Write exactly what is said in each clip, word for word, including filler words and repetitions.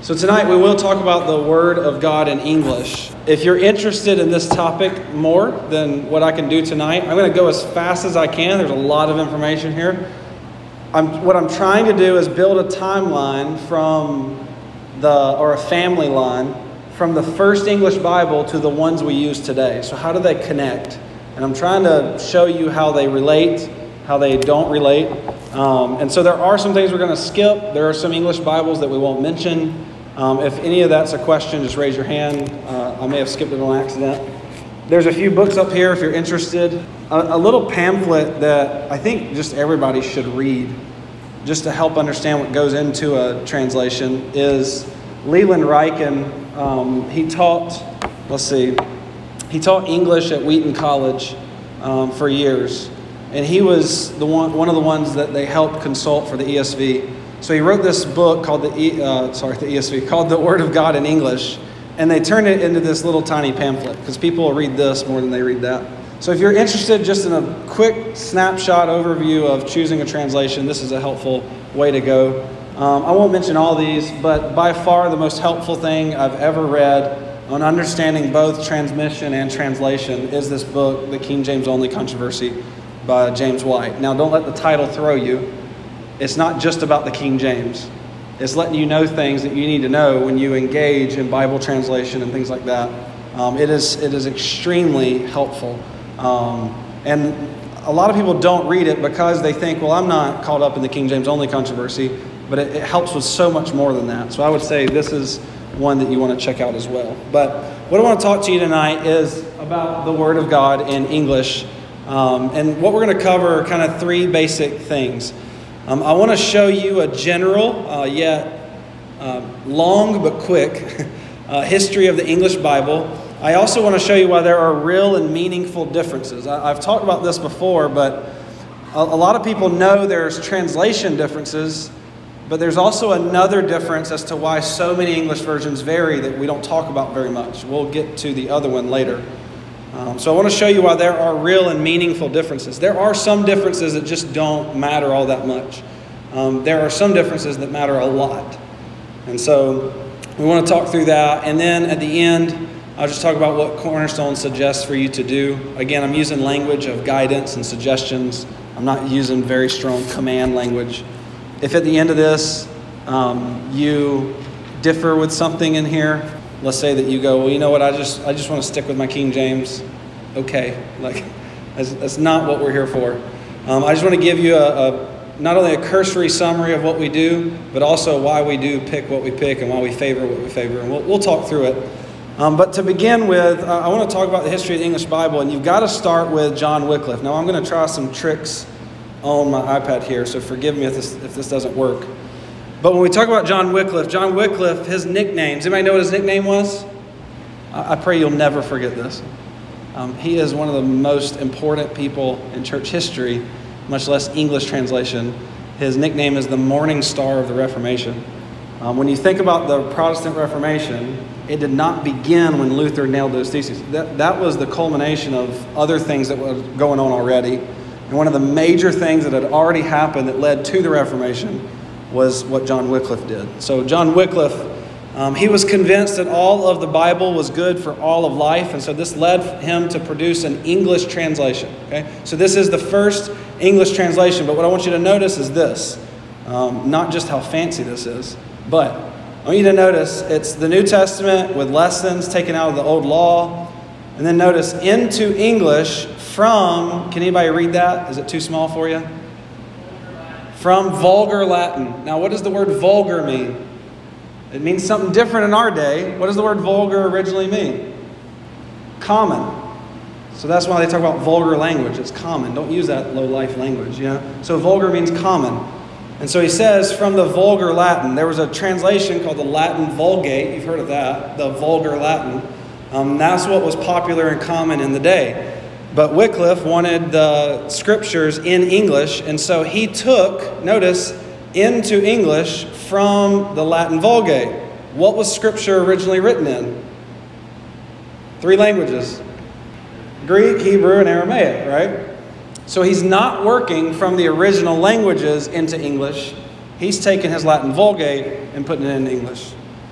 So tonight we will talk about the Word of God in English. If you're interested in this topic more than what I can do tonight, I'm going to go as fast as I can. There's a lot of information here. I'm, what I'm trying to do is build a timeline from the, or a family line, from the first English Bible to the ones we use today. So how do they connect? And I'm trying to show you how they relate, how they don't relate. Um, and so there are some things we're going to skip. There are some English Bibles that we won't mention. Um, if any of that's a question, just raise your hand. Uh, I may have skipped it on accident. There's a few books up here if you're interested. A, a little pamphlet that I think just everybody should read, just to help understand what goes into a translation, is Leland Ryken. Um, he taught, let's see, he taught English at Wheaton College um, for years. And he was the one, one of the ones that they helped consult for the E S V. So he wrote this book called the e, uh, sorry the E S V called The Word of God in English, and they turned it into this little tiny pamphlet because people will read this more than they read that. So if you're interested just in a quick snapshot overview of choosing a translation, this is a helpful way to go. Um, I won't mention all these, but by far the most helpful thing I've ever read on understanding both transmission and translation is this book, The King James Only Controversy by James White. Now don't let the title throw you. It's not just about the King James. It's letting you know things that you need to know when you engage in Bible translation and things like that. Um, it is it is extremely helpful. Um, and a lot of people don't read it because they think, well, I'm not caught up in the King James only controversy, but it, it helps with so much more than that. So I would say this is one that you want to check out as well. But what I want to talk to you tonight is about the Word of God in English. Um, and what we're going to cover are kind of three basic things. Um, I want to show you a general, uh, yet uh, long but quick, uh, history of the English Bible. I also want to show you why there are real and meaningful differences. I, I've talked about this before, but a, a lot of people know there's translation differences, but there's also another difference as to why so many English versions vary that we don't talk about very much. We'll get to the other one later. Um, so I want to show you why there are real and meaningful differences. There are some differences that just don't matter all that much. Um, there are some differences that matter a lot. And so we want to talk through that. And then at the end, I'll just talk about what Cornerstone suggests for you to do. Again, I'm using language of guidance and suggestions. I'm not using very strong command language. If at the end of this um, you differ with something in here, let's say that you go, well, you know what, I just I just want to stick with my King James. Okay, like that's, that's not what we're here for. Um, I just want to give you a, a not only a cursory summary of what we do, but also why we do pick what we pick and why we favor what we favor. And we'll, we'll talk through it. Um, but to begin with, uh, I want to talk about the history of the English Bible, and you've got to start with John Wycliffe. Now, I'm going to try some tricks on my iPad here, so forgive me if this if this doesn't work. But when we talk about John Wycliffe, John Wycliffe, his nicknames, anybody know what his nickname was? I, I pray you'll never forget this. Um, he is one of the most important people in church history, much less English translation. His nickname is the Morning Star of the Reformation. Um, when you think about the Protestant Reformation, it did not begin when Luther nailed those theses. That, that was the culmination of other things that were going on already. And one of the major things that had already happened that led to the Reformation was what John Wycliffe did. So John Wycliffe, um, he was convinced that all of the Bible was good for all of life, and so this led him to produce an English translation. Okay, so this is the first English translation, but what I want you to notice is this, um, not just how fancy this is, but I want you to notice it's the New Testament with lessons taken out of the Old Law, and then notice into English from, can anybody read that? Is it too small for you? From vulgar Latin. Now, what does the word vulgar mean? It means something different in our day. What does the word vulgar originally mean? Common. So that's why they talk about vulgar language. It's common. Don't use that low-life language, you know? So vulgar means common. And so he says, from the vulgar Latin. There was a translation called the Latin Vulgate. You've heard of that, the vulgar Latin. Um, that's what was popular and common in the day. But Wycliffe wanted the scriptures in English, and so he took, notice, into English from the Latin Vulgate. What was scripture originally written in? Three languages. Greek, Hebrew, and Aramaic, right? So he's not working from the original languages into English. He's taken his Latin Vulgate and putting it into English.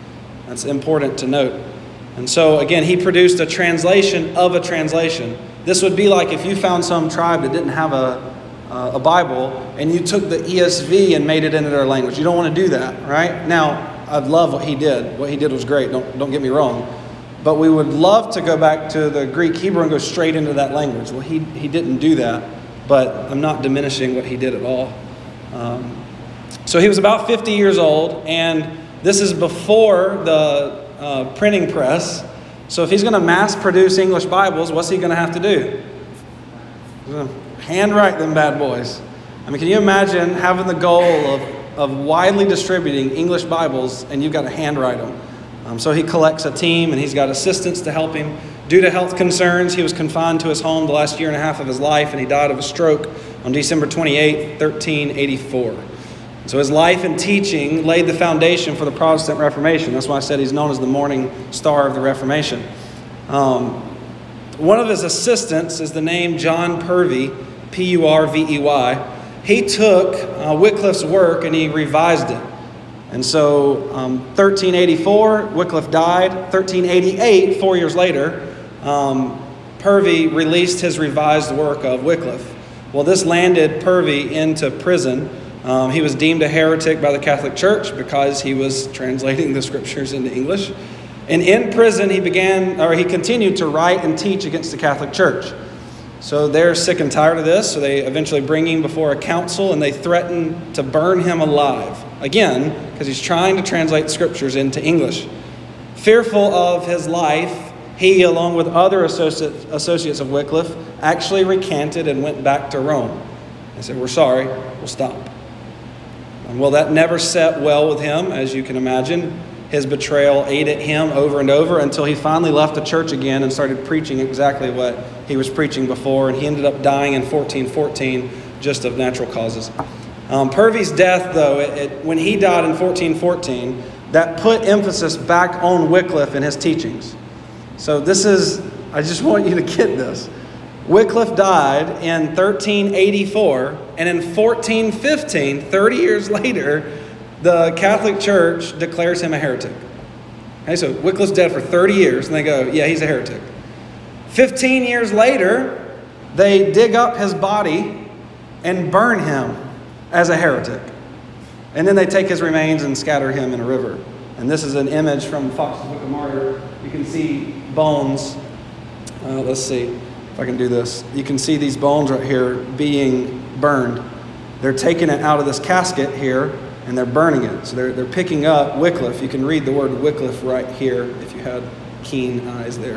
That's important to note. And so, again, he produced a translation of a translation. This would be like if you found some tribe that didn't have a, uh, a Bible and you took the E S V and made it into their language. You don't want to do that, right? Now, I love what he did. What he did was great. Don't, don't get me wrong. But we would love to go back to the Greek Hebrew and go straight into that language. Well, he, he didn't do that, but I'm not diminishing what he did at all. Um, so he was about fifty years old, and this is before the uh, printing press. So if he's going to mass produce English Bibles, what's he going to have to do? He's going to handwrite them bad boys. I mean, can you imagine having the goal of, of widely distributing English Bibles and you've got to handwrite them? Um, so he collects a team and he's got assistants to help him. Due to health concerns, he was confined to his home the last year and a half of his life, and he died of a stroke on December twenty-eighth, thirteen eighty-four. So his life and teaching laid the foundation for the Protestant Reformation. That's why I said he's known as the morning star of the Reformation. Um, one of his assistants is the name John Purvey, P U R V E Y. He took uh, Wycliffe's work and he revised it. And so um, thirteen eighty-four, Wycliffe died. thirteen eighty-eight, four years later, um, Purvey released his revised work of Wycliffe. Well, this landed Purvey into prison. Um, he was deemed a heretic by the Catholic Church because he was translating the scriptures into English. And in prison, he began, or he continued to write and teach against the Catholic Church. So they're sick and tired of this, so they eventually bring him before a council and they threaten to burn him alive. Again, because he's trying to translate scriptures into English. Fearful of his life, he, along with other associates, associates of Wycliffe, actually recanted and went back to Rome. They said, "We're sorry, we'll stop." And well, that never set well with him, as you can imagine. His betrayal ate at him over and over until he finally left the church again and started preaching exactly what he was preaching before. And he ended up dying in fourteen fourteen just of natural causes. Um, Purvey's death, though, it, it, when he died in fourteen fourteen, that put emphasis back on Wycliffe and his teachings. So this is, I just want you to get this. Wycliffe died in thirteen eighty-four, and in fourteen fifteen, thirty years later, the Catholic Church declares him a heretic. Okay, so Wycliffe's dead for thirty years, and they go, yeah, he's a heretic. fifteen years later, they dig up his body and burn him as a heretic. And then they take his remains and scatter him in a river. And this is an image from Fox's Book of Martyr. You can see bones. Uh, let's see if I can do this. You can see these bones right here being burned. They're taking it out of this casket here, and they're burning it. So they're, they're picking up Wycliffe. You can read the word Wycliffe right here if you had keen eyes there.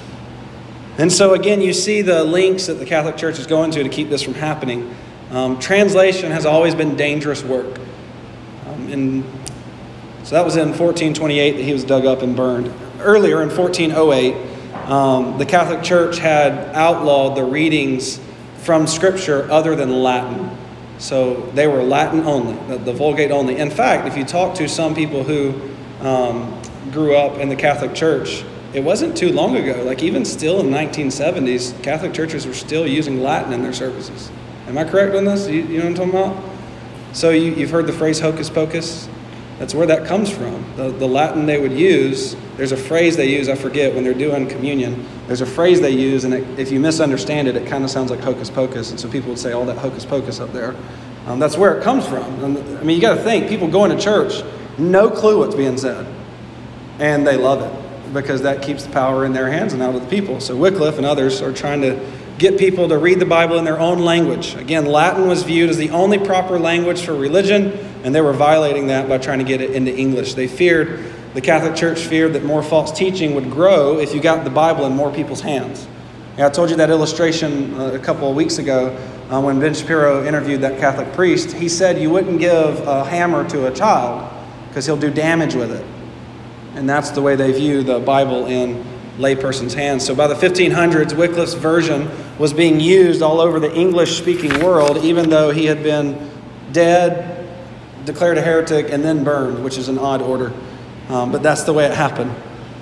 And so again, you see the links that the Catholic Church is going to to keep this from happening. Um, translation has always been dangerous work. Um, and so that was in fourteen twenty-eight that he was dug up and burned. Earlier in fourteen oh eight, um, the Catholic Church had outlawed the readings from Scripture other than Latin. So they were Latin only, the, the Vulgate only. In fact, if you talk to some people who um, grew up in the Catholic Church, it wasn't too long ago, like even still in the nineteen seventies, Catholic churches were still using Latin in their services. Am I correct on this? You, you know what I'm talking about? So you, you've heard the phrase hocus pocus? That's where that comes from. The, the Latin they would use, there's a phrase they use, I forget, when they're doing communion. There's a phrase they use, and it, if you misunderstand it, it kind of sounds like hocus pocus. And so people would say, all that hocus pocus up there. Um, that's where it comes from. And, I mean, you got to think, people going to church, no clue what's being said. And they love it because that keeps the power in their hands and out of the people. So Wycliffe and others are trying to get people to read the Bible in their own language. Again, Latin was viewed as the only proper language for religion, and they were violating that by trying to get it into English. They feared, the Catholic Church feared that more false teaching would grow if you got the Bible in more people's hands. Yeah, I told you that illustration uh, a couple of weeks ago uh, when Ben Shapiro interviewed that Catholic priest. He said you wouldn't give a hammer to a child because he'll do damage with it. And that's the way they view the Bible in layperson's hands. So by the fifteen hundreds, Wycliffe's version was being used all over the English-speaking world, even though he had been dead, declared a heretic, and then burned, which is an odd order. Um, but that's the way it happened.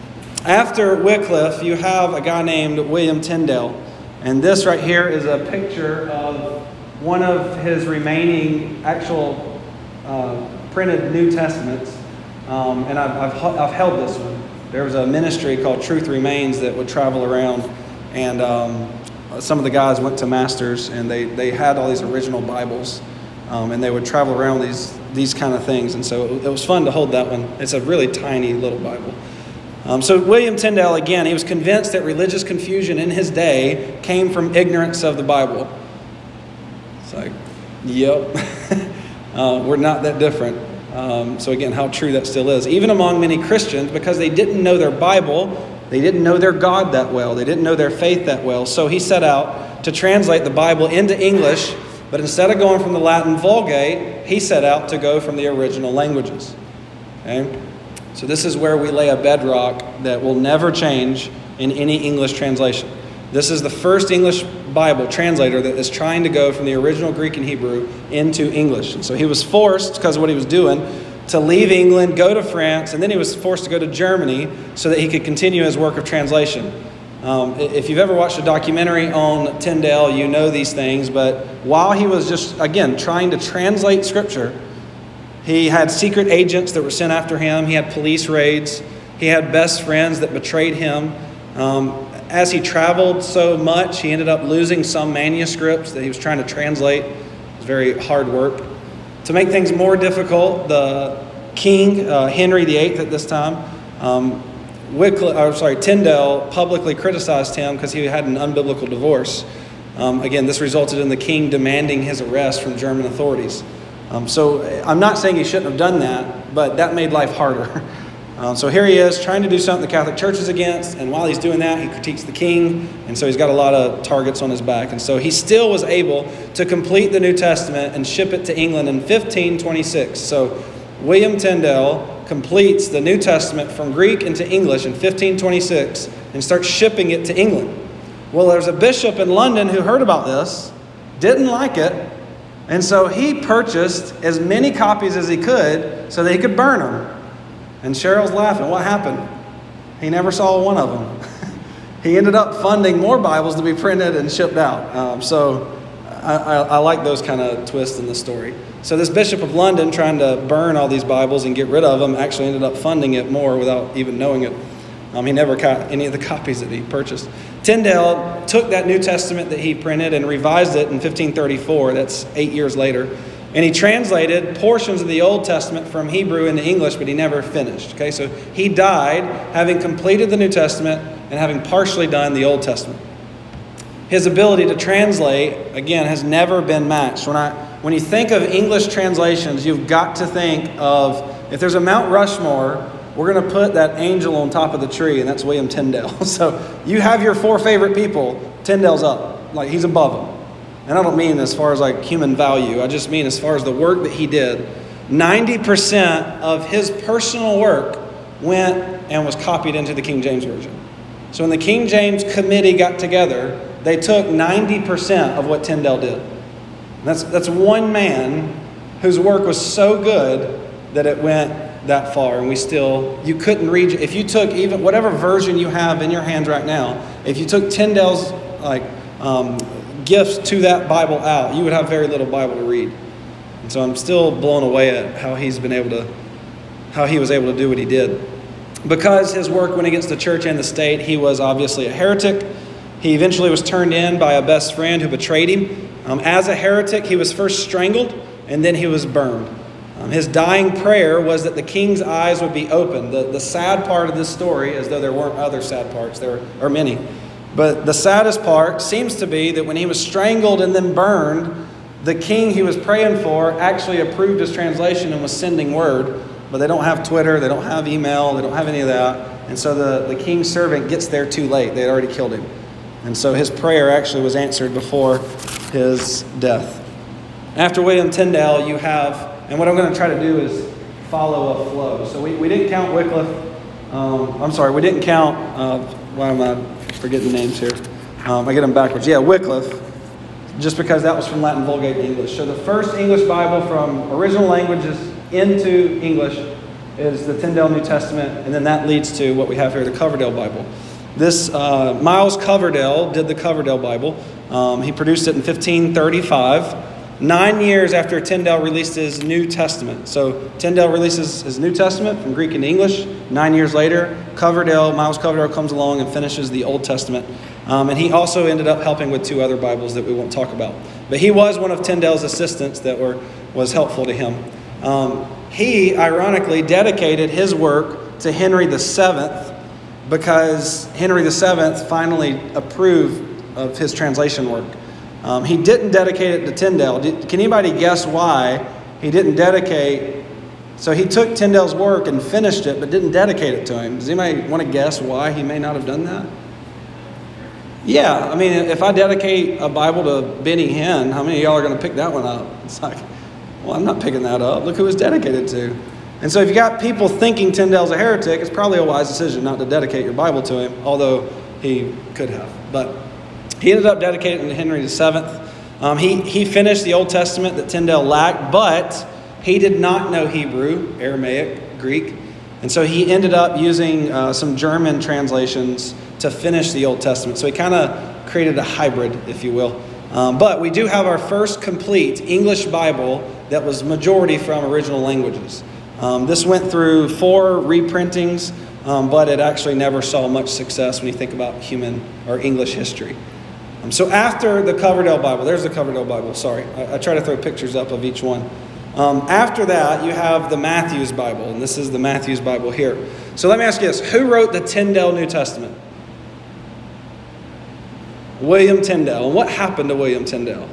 After Wycliffe, you have a guy named William Tyndale. And this right here is a picture of one of his remaining actual uh, printed New Testaments. Um, and I've, I've, I've held this one. There was a ministry called Truth Remains that would travel around, and um, some of the guys went to Masters, and they, they had all these original Bibles, um, and they would travel around with these these kind of things. And so it, it was fun to hold that one. It's a really tiny little Bible. Um, so William Tyndale, again, he was convinced that religious confusion in his day came from ignorance of the Bible. It's like, yep, uh, we're not that different. Um, so again, how true that still is. Even among many Christians, because they didn't know their Bible, they didn't know their God that well, they didn't know their faith that well. So he set out to translate the Bible into English, but instead of going from the Latin Vulgate, he set out to go from the original languages. Okay? So this is where we lay a bedrock that will never change in any English translation. This is the first English Bible translator that is trying to go from the original Greek and Hebrew into English. And so he was forced, because of what he was doing, to leave England, go to France, and then he was forced to go to Germany so that he could continue his work of translation. Um, if you've ever watched a documentary on Tyndale, you know these things, but while he was just, again, trying to translate Scripture, he had secret agents that were sent after him. He had police raids. He had best friends that betrayed him. Um, as he traveled so much, he ended up losing some manuscripts that he was trying to translate. It was very hard work. To make things more difficult, the king, uh, Henry the Eighth at this time, um, Wycliffe, or sorry, Tyndale publicly criticized him because he had an unbiblical divorce. Um, again, this resulted in the king demanding his arrest from German authorities. Um, so I'm not saying he shouldn't have done that, but that made life harder. um, so here he is trying to do something the Catholic Church is against, and while he's doing that, he critiques the king, and so he's got a lot of targets on his back. And so he still was able to complete the New Testament and ship it to England in fifteen twenty-six. So William Tyndale completes the New Testament from Greek into English in fifteen twenty-six and starts shipping it to England. Well, there's a bishop in London who heard about this, didn't like it, and so he purchased as many copies as he could so that he could burn them. And Cheryl's laughing. What happened? He never saw one of them. He ended up funding more Bibles to be printed and shipped out. Um, so I, I, I like those kind of twists in the story. So this Bishop of London, trying to burn all these Bibles and get rid of them, actually ended up funding it more without even knowing it. Um, he never got any of the copies that he purchased. Tyndale took that New Testament that he printed and revised it in fifteen thirty-four. That's eight years later. And he translated portions of the Old Testament from Hebrew into English, but he never finished. Okay, so he died having completed the New Testament and having partially done the Old Testament. His ability to translate, again, has never been matched. When I when you think of English translations, you've got to think of, if there's a Mount Rushmore, we're going to put that angel on top of the tree, and that's William Tyndale. So you have your four favorite people, Tyndale's up. Like, he's above them. And I don't mean as far as like human value. I just mean as far as the work that he did. ninety percent of his personal work went and was copied into the King James Version. So when the King James Committee got together, they took ninety percent of what Tyndale did. And that's, that's one man whose work was so good that it went that far. And we still, you couldn't read, if you took even whatever version you have in your hands right now, if you took Tyndale's like um, gifts to that Bible out, you would have very little Bible to read. And so I'm still blown away at how he's been able to, how he was able to do what he did. Because his work went against the church and the state, he was obviously a heretic. He eventually was turned in by a best friend who betrayed him. Um, as a heretic, he was first strangled and then he was burned. Um, his dying prayer was that the king's eyes would be opened. The, the sad part of this story, as though there weren't other sad parts, there are many. But the saddest part seems to be that when he was strangled and then burned, the king he was praying for actually approved his translation and was sending word. But they don't have Twitter, they don't have email, they don't have any of that. And so the, the king's servant gets there too late. They had already killed him. And so his prayer actually was answered before his death. After William Tyndale, you have, and what I'm going to try to do is follow a flow. So we, we didn't count Wycliffe. Um, I'm sorry, we didn't count, uh, why am I forgetting names here? Um, I get them backwards. Yeah, Wycliffe, just because that was from Latin Vulgate to English. So the first English Bible from original languages into English is the Tyndale New Testament, and then that leads to what we have here, the Coverdale Bible. This uh, Miles Coverdale did the Coverdale Bible. Um, he produced it in fifteen thirty-five. nine years after Tyndale released his New Testament. So Tyndale releases his New Testament from Greek into English. Nine years later, Coverdale, Miles Coverdale comes along and finishes the Old Testament. Um, and he also ended up helping with two other Bibles that we won't talk about. But he was one of Tyndale's assistants that were was helpful to him. Um, he, ironically, dedicated his work to Henry the Seventh because Henry the Seventh finally approved of his translation work. Um, he didn't dedicate it to Tyndale. Did, can anybody guess why he didn't dedicate? So he took Tyndale's work and finished it, but didn't dedicate it to him. Does anybody want to guess why he may not have done that? Yeah, I mean, if I dedicate a Bible to Benny Hinn, how many of y'all are going to pick that one up? It's like, well, I'm not picking that up. Look who it's dedicated to. And so if you got people thinking Tyndale's a heretic, it's probably a wise decision not to dedicate your Bible to him, although he could have. But he ended up dedicating it to Henry the Seventh. Um, he, he finished the Old Testament that Tyndale lacked, but he did not know Hebrew, Aramaic, Greek. And so he ended up using uh, some German translations to finish the Old Testament. So he kind of created a hybrid, if you will. Um, but we do have our first complete English Bible that was majority from original languages. Um, this went through four reprintings, um, but it actually never saw much success when you think about human or English history. Um, so after the Coverdale Bible, there's the Coverdale Bible, sorry. I, I try to throw pictures up of each one. Um, after that, you have the Matthew's Bible, and this is the Matthew's Bible here. So let me ask you this. Who wrote the Tyndale New Testament? William Tyndale. And what happened to William Tyndale?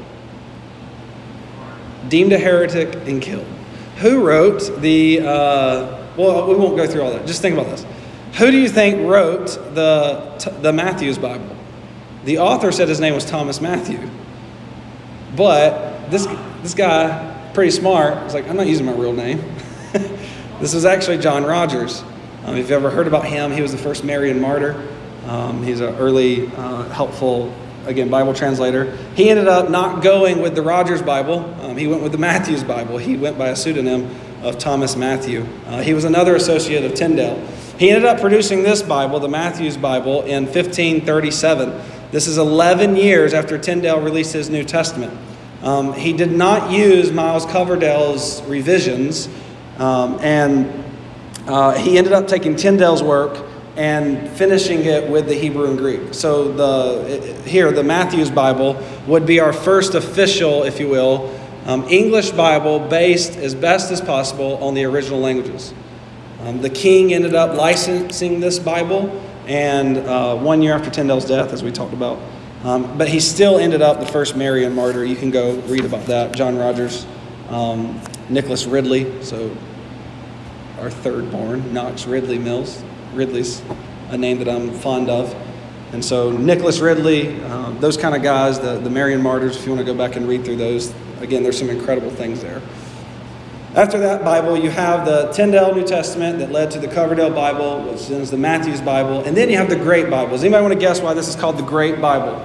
Deemed a heretic and killed. Who wrote the, uh, well, we won't go through all that. Just think about this. Who do you think wrote the, the Matthew's Bible? The author said his name was Thomas Matthew. But this, this guy, pretty smart, was like, I'm not using my real name. This was actually John Rogers. Um, if you've ever heard about him, he was the first Marian martyr. Um, he's an early, uh, helpful, again, Bible translator. He ended up not going with the Rogers Bible. Um, he went with the Matthew's Bible. He went by a pseudonym of Thomas Matthew. Uh, he was another associate of Tyndale. He ended up producing this Bible, the Matthew's Bible, in fifteen thirty-seven. This is eleven years after Tyndale released his New Testament. Um, he did not use Miles Coverdale's revisions, um, and uh, he ended up taking Tyndale's work and finishing it with the Hebrew and Greek. So the here, the Matthew's Bible would be our first official, if you will, um, English Bible based as best as possible on the original languages. Um, the king ended up licensing this Bible, and uh, one year after Tyndale's death, as we talked about. Um, but he still ended up the first Marian martyr. You can go read about that. John Rogers, um, Nicholas Ridley, so our third born, Knox Ridley Mills. Ridley's a name that I'm fond of. And so Nicholas Ridley, uh, those kind of guys, the, the Marian martyrs, if you want to go back and read through those, again, there's some incredible things there. After that Bible, you have the Tyndale New Testament that led to the Coverdale Bible, which is the Matthew's Bible, and then you have the Great Bible. Does anybody want to guess why this is called the Great Bible?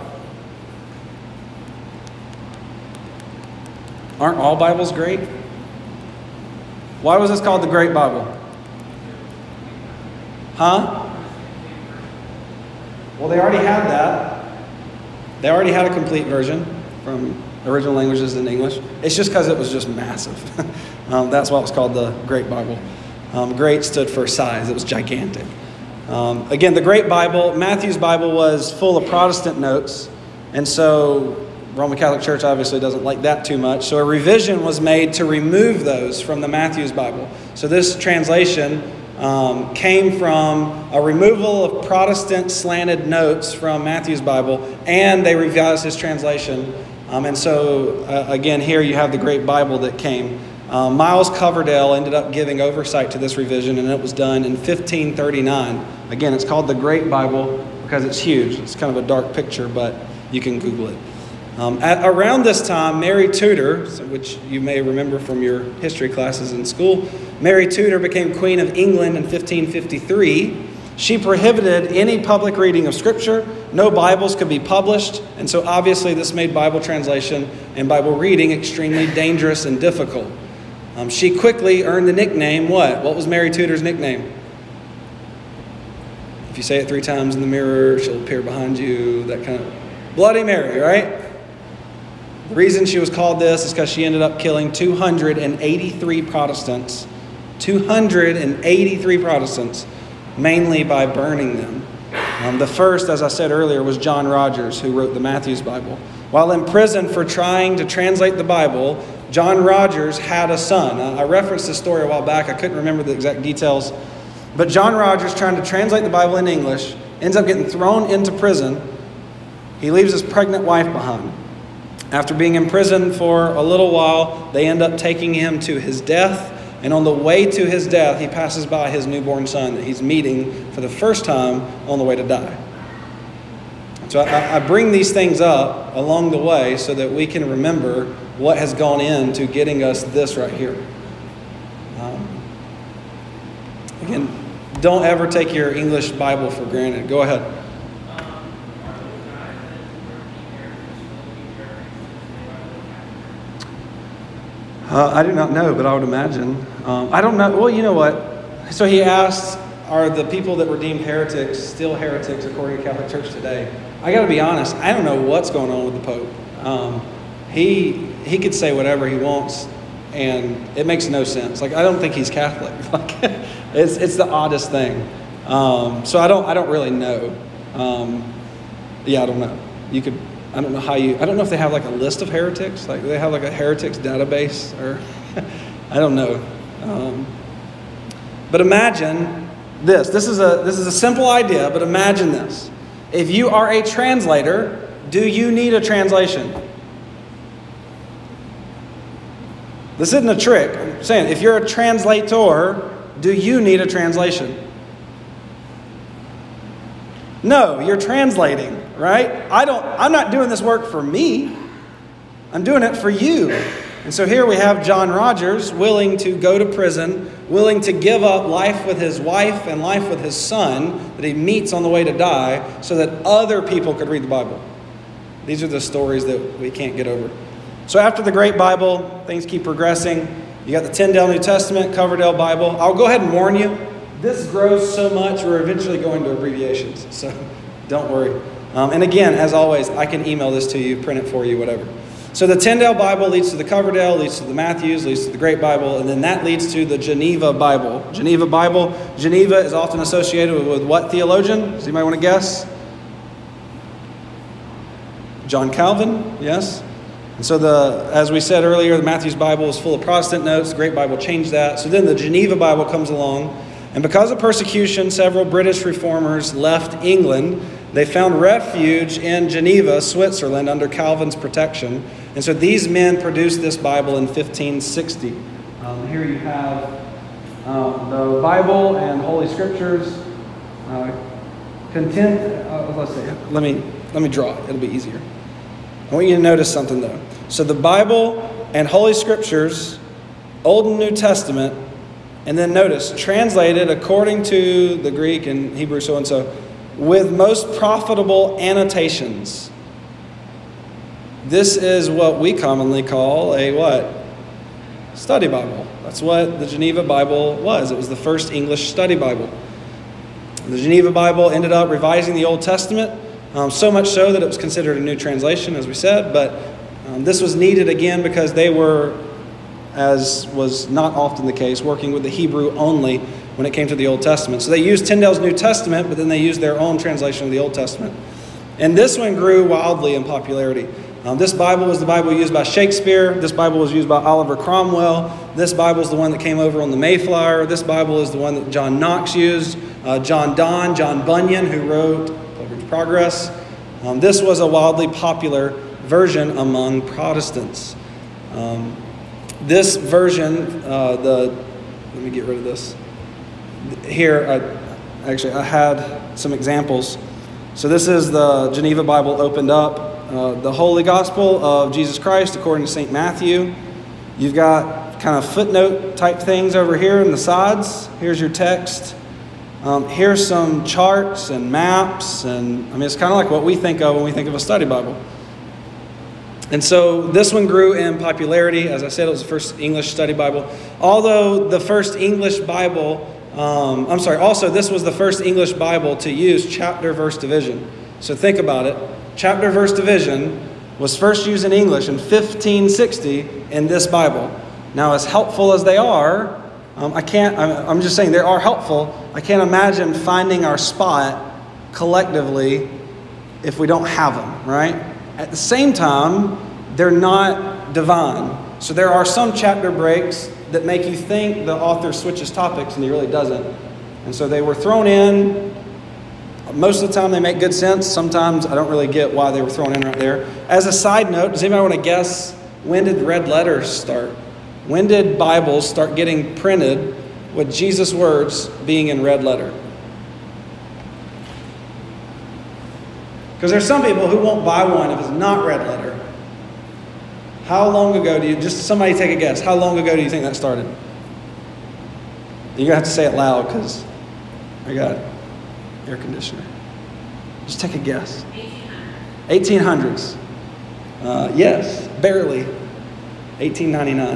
Aren't all Bibles great? Why was this called the Great Bible? Huh? Well, they already had that. They already had a complete version from original languages in English. It's just because it was just massive. um, that's why it was called the Great Bible. Um, great stood for size. It was gigantic. Um, again, the Great Bible, Matthew's Bible was full of Protestant notes. And so Roman Catholic Church obviously doesn't like that too much. So a revision was made to remove those from the Matthew's Bible. So this translation um, came from a removal of Protestant slanted notes from Matthew's Bible, and they revised his translation. Um, and so, uh, again, here you have the Great Bible that came. Uh, Miles Coverdale ended up giving oversight to this revision, and it was done in fifteen thirty-nine. Again, it's called the Great Bible because it's huge. It's kind of a dark picture, but you can Google it. Um, at around this time, Mary Tudor, which you may remember from your history classes in school, Mary Tudor became Queen of England in fifteen fifty-three. She prohibited any public reading of Scripture. No Bibles could be published. And so obviously this made Bible translation and Bible reading extremely dangerous and difficult. Um, she quickly earned the nickname, what? What was Mary Tudor's nickname? If you say it three times in the mirror, she'll appear behind you, that kind of... Bloody Mary, right? The reason she was called this is because she ended up killing two hundred eighty-three Protestants. two hundred eighty-three Protestants, mainly by burning them. Um, the first, as I said earlier, was John Rogers, who wrote the Matthew's Bible. While in prison for trying to translate the Bible, John Rogers had a son. Uh, I referenced this story a while back. I couldn't remember the exact details. But John Rogers, trying to translate the Bible in English, ends up getting thrown into prison. He leaves his pregnant wife behind. After being in prison for a little while, they end up taking him to his death. And on the way to his death, he passes by his newborn son that he's meeting for the first time on the way to die. So I, I bring these things up along the way so that we can remember what has gone into getting us this right here. Um, again, don't ever take your English Bible for granted. Go ahead. Uh, I do not know, but I would imagine. Um, I don't know. Well, you know what? So he asked, are the people that were deemed heretics still heretics according to Catholic Church today? I got to be honest. I don't know what's going on with the Pope. Um, he he could say whatever he wants, and it makes no sense. Like, I don't think he's Catholic. Like, it's it's the oddest thing. Um, so I don't I don't really know. Um, yeah, I don't know. You could. I don't know how you, I don't know if they have like a list of heretics, like they have like a heretics database, or I don't know. Um, but imagine this. This is a this is a simple idea, but imagine this. If you are a translator, do you need a translation? This isn't a trick. I'm saying, if you're a translator, do you need a translation? No, you're translating, right? I don't, I'm not doing this work for me. I'm doing it for you. And so here we have John Rogers willing to go to prison, willing to give up life with his wife and life with his son that he meets on the way to die so that other people could read the Bible. These are the stories that we can't get over. So after the Great Bible, things keep progressing. You got the Tyndale New Testament, Coverdale Bible. I'll go ahead and warn you. This grows so much, we're eventually going to abbreviations. So don't worry. Um, and again, as always, I can email this to you, print it for you, whatever. So the Tyndale Bible leads to the Coverdale, leads to the Matthews, leads to the Great Bible, and then that leads to the Geneva Bible. Geneva Bible. Geneva is often associated with, with what theologian? Does anybody want to guess? John Calvin, yes. And so the, as we said earlier, the Matthew's Bible is full of Protestant notes. The Great Bible changed that. So then the Geneva Bible comes along. And because of persecution, several British reformers left England. They found refuge in Geneva, Switzerland, under Calvin's protection. And so these men produced this Bible in fifteen sixty. Um, here you have um, the Bible and Holy Scriptures. Uh, content. Uh, let's see. Let me let me draw it. It'll be easier. I want you to notice something though. So the Bible and Holy Scriptures, Old and New Testament, and then notice translated according to the Greek and Hebrew so and so, with most profitable annotations. This is what we commonly call a what? Study Bible. That's what the Geneva Bible was. It was the first English study Bible. The Geneva Bible ended up revising the Old Testament, um, so much so that it was considered a new translation, as we said. But um, this was needed again because they were, as was not often the case, working with the Hebrew only when it came to the Old Testament. So they used Tyndale's New Testament, but then they used their own translation of the Old Testament. And this one grew wildly in popularity. Um, this Bible was the Bible used by Shakespeare. This Bible was used by Oliver Cromwell. This Bible is the one that came over on the Mayflower. This Bible is the one that John Knox used. Uh, John Donne, John Bunyan, who wrote Pilgrim's Progress. Um, this was a wildly popular version among Protestants. Um, this version, uh, the let me get rid of this. Here, I, actually, I had some examples. So this is the Geneva Bible opened up. Uh, the Holy Gospel of Jesus Christ according to Saint Matthew. You've got kind of footnote type things over here in the sides. Here's your text. Um, here's some charts and maps. And I mean, it's kind of like what we think of when we think of a study Bible. And so this one grew in popularity. As I said, it was the first English study Bible. Although the first English Bible, um, I'm sorry, also this was the first English Bible to use chapter verse division. So think about it. Chapter verse division was first used in English in fifteen sixty in this Bible. Now, as helpful as they are, um, I can't, I'm, I'm just saying they are helpful. I can't imagine finding our spot collectively if we don't have them, right? At the same time, they're not divine. So there are some chapter breaks that make you think the author switches topics, and he really doesn't. And so they were thrown in. Most of the time they make good sense. Sometimes I don't really get why they were thrown in right there. As a side note, does anybody want to guess when did red letters start? When did Bibles start getting printed with Jesus' words being in red letter? Because there's some people who won't buy one if it's not red letter. How long ago do you, just somebody take a guess, how long ago do you think that started? You're going to have to say it loud because I got air conditioner. Just take a guess. eighteen hundreds. Uh, yes, barely. eighteen ninety-nine.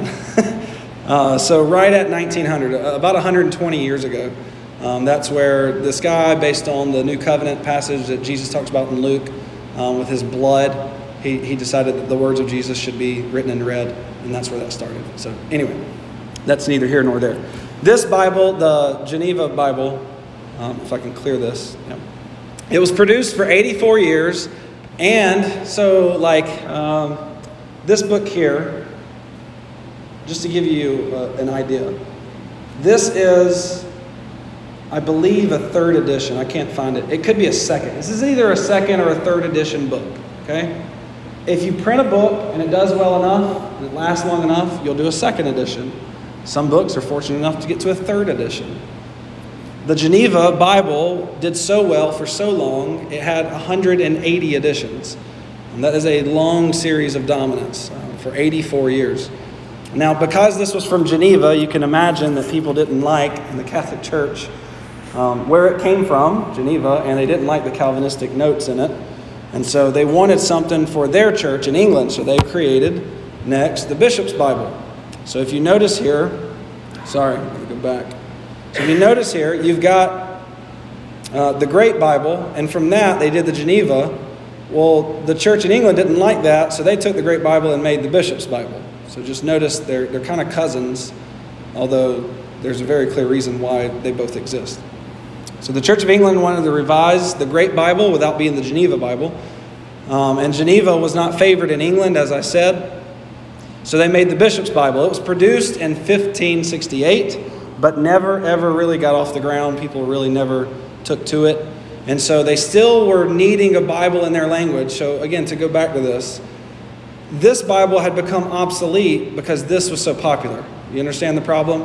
uh, so right at nineteen hundred, about one hundred twenty years ago. Um, that's where this guy, based on the New Covenant passage that Jesus talks about in Luke, um, with his blood, he, he decided that the words of Jesus should be written in red, and that's where that started. So anyway, that's neither here nor there. This Bible, the Geneva Bible, um, if I can clear this, yeah. It was produced for eighty-four years, and so like um, this book here, just to give you uh, an idea, this is, I believe, a third edition. I can't find it. It could be a second. This is either a second or a third edition book, okay? If you print a book and it does well enough and it lasts long enough, you'll do a second edition. Some books are fortunate enough to get to a third edition. The Geneva Bible did so well for so long, it had one hundred eighty editions. And that is a long series of dominance uh, for eighty-four years. Now, because this was from Geneva, you can imagine that people didn't like, in the Catholic Church, um, where it came from, Geneva, and they didn't like the Calvinistic notes in it. And so they wanted something for their church in England, so they created, next, the Bishop's Bible. So if you notice here, sorry, I'm going to go back. So if you notice here, you've got uh, the Great Bible, and from that they did the Geneva. Well, the church in England didn't like that, so they took the Great Bible and made the Bishop's Bible. So just notice they're, they're kind of cousins, although there's a very clear reason why they both exist. So the Church of England wanted to revise the Great Bible without being the Geneva Bible. Um, and Geneva was not favored in England, as I said. So they made the Bishop's Bible. It was produced in fifteen sixty-eight, but never, ever really got off the ground. People really never took to it. And so they still were needing a Bible in their language. So again, to go back to this, this Bible had become obsolete because this was so popular. You understand the problem?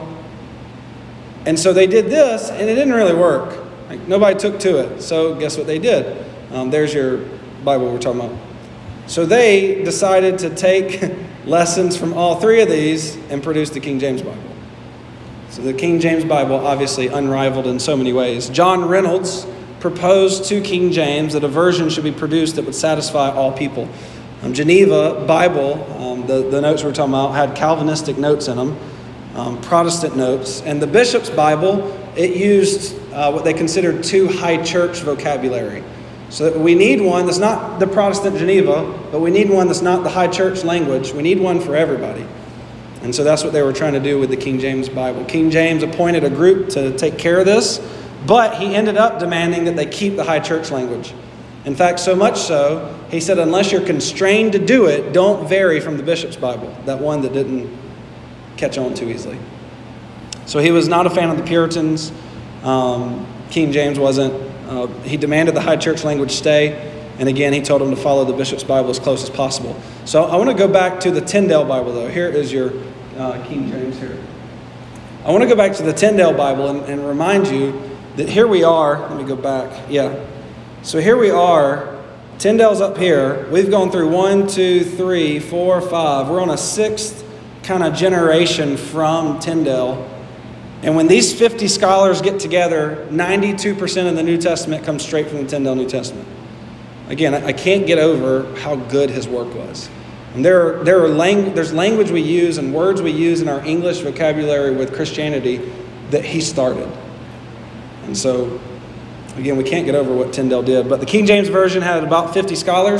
And so they did this, and it didn't really work. Like, nobody took to it. So guess what they did? Um, there's your Bible we're talking about. So they decided to take lessons from all three of these and produce the King James Bible. So the King James Bible, obviously unrivaled in so many ways. John Reynolds proposed to King James that a version should be produced that would satisfy all people. Um, Geneva Bible, um, the, the notes we're talking about, had Calvinistic notes in them, um, Protestant notes. And the Bishop's Bible, it used uh, what they considered too high church vocabulary. So that we need one that's not the Protestant Geneva, but we need one that's not the high church language. We need one for everybody. And so that's what they were trying to do with the King James Bible. King James appointed a group to take care of this, but he ended up demanding that they keep the high church language. In fact, so much so, he said, unless you're constrained to do it, don't vary from the Bishop's Bible, that one that didn't catch on too easily. So he was not a fan of the Puritans. Um, King James wasn't. Uh, he demanded the high church language stay. And again, he told them to follow the Bishop's Bible as close as possible. So I want to go back to the Tyndale Bible, though. Here is your uh, King James here. I want to go back to the Tyndale Bible and, and remind you that here we are. Let me go back. Yeah. So here we are. Tyndale's up here. We've gone through one, two, three, four, five. We're on a sixth kind of generation from Tyndale. And when these fifty scholars get together, ninety-two percent of the New Testament comes straight from the Tyndale New Testament. Again, I can't get over how good his work was. And there are, there are lang- there's language we use and words we use in our English vocabulary with Christianity that he started. And so, again, we can't get over what Tyndale did. But the King James Version had about fifty scholars.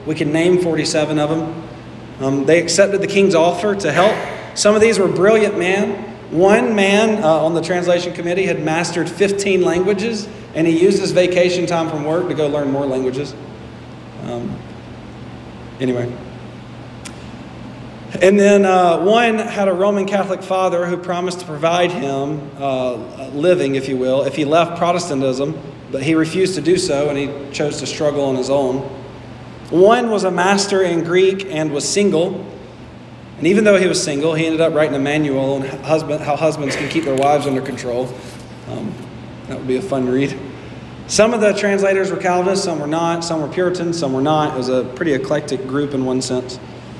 We can name forty-seven of them. Um, they accepted the king's offer to help. Some of these were brilliant men. One man uh, on the translation committee had mastered fifteen languages, and he used his vacation time from work to go learn more languages. Um, anyway. And then uh, one had a Roman Catholic father who promised to provide him uh, a living, if you will, if he left Protestantism, but he refused to do so, and he chose to struggle on his own. One was a master in Greek and was single. And even though he was single, he ended up writing a manual on husband, how husbands can keep their wives under control. Um, that would be a fun read. Some of the translators were Calvinists, some were not. Some were Puritans, some were not. It was a pretty eclectic group in one sense.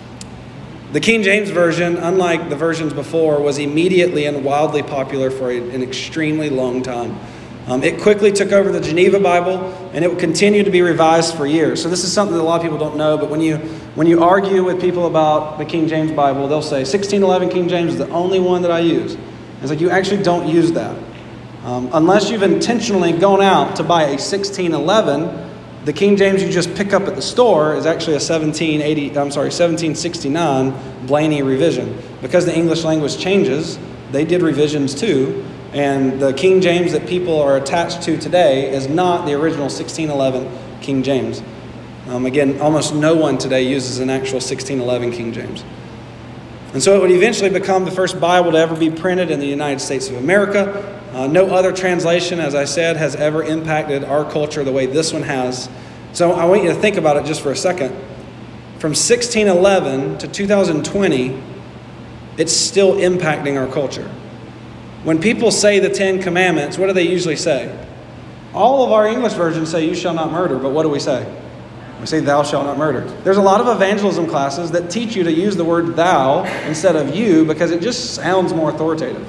The King James Version, unlike the versions before, was immediately and wildly popular for a, an extremely long time. Um, it quickly took over the Geneva Bible, and it would continue to be revised for years. So this is something that a lot of people don't know, but when you when you argue with people about the King James Bible, they'll say sixteen eleven King James is the only one that I use. And it's like, you actually don't use that. Um, unless you've intentionally gone out to buy a sixteen eleven, the King James you just pick up at the store is actually a seventeen eighty, I'm sorry, seventeen sixty-nine Blayney revision. Because the English language changes, they did revisions too. And the King James that people are attached to today is not the original sixteen eleven King James. Um, again, almost no one today uses an actual sixteen eleven King James. And so it would eventually become the first Bible to ever be printed in the United States of America. Uh, no other translation, as I said, has ever impacted our culture the way this one has. So I want you to think about it just for a second. From sixteen eleven to two thousand twenty, it's still impacting our culture. When people say the Ten Commandments, what do they usually say? All of our English versions say, you shall not murder, but what do we say? We say, thou shalt not murder. There's a lot of evangelism classes that teach you to use the word thou instead of you because it just sounds more authoritative.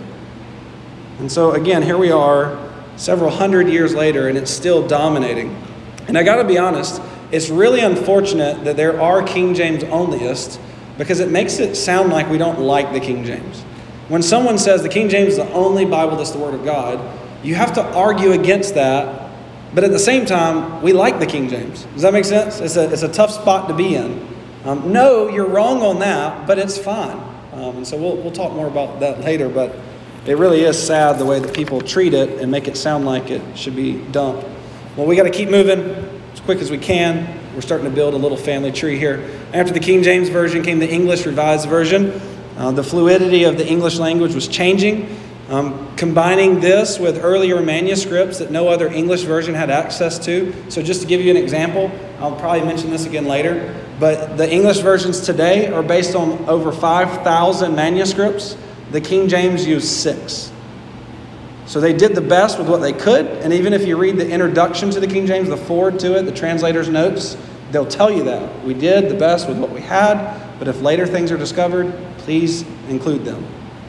And so again, here we are several hundred years later, and it's still dominating. And I got to be honest, it's really unfortunate that there are King James onlyists because it makes it sound like we don't like the King James. When someone says the King James is the only Bible that's the Word of God, you have to argue against that. But at the same time, we like the King James. Does that make sense? It's a, it's a tough spot to be in. Um, no, you're wrong on that, but it's fine. Um, and so we'll, we'll talk more about that later. But it really is sad the way that people treat it and make it sound like it should be dumped. Well, we got to keep moving as quick as we can. We're starting to build a little family tree here. After the King James Version came the English Revised Version. Uh, the fluidity of the English language was changing. Um, combining this with earlier manuscripts that no other English version had access to. So just to give you an example, I'll probably mention this again later, but the English versions today are based on over five thousand manuscripts. The King James used six. So they did the best with what they could, and even if you read the introduction to the King James, the foreword to it, the translator's notes, they'll tell you that. We did the best with what we had, but if later things are discovered, please include them.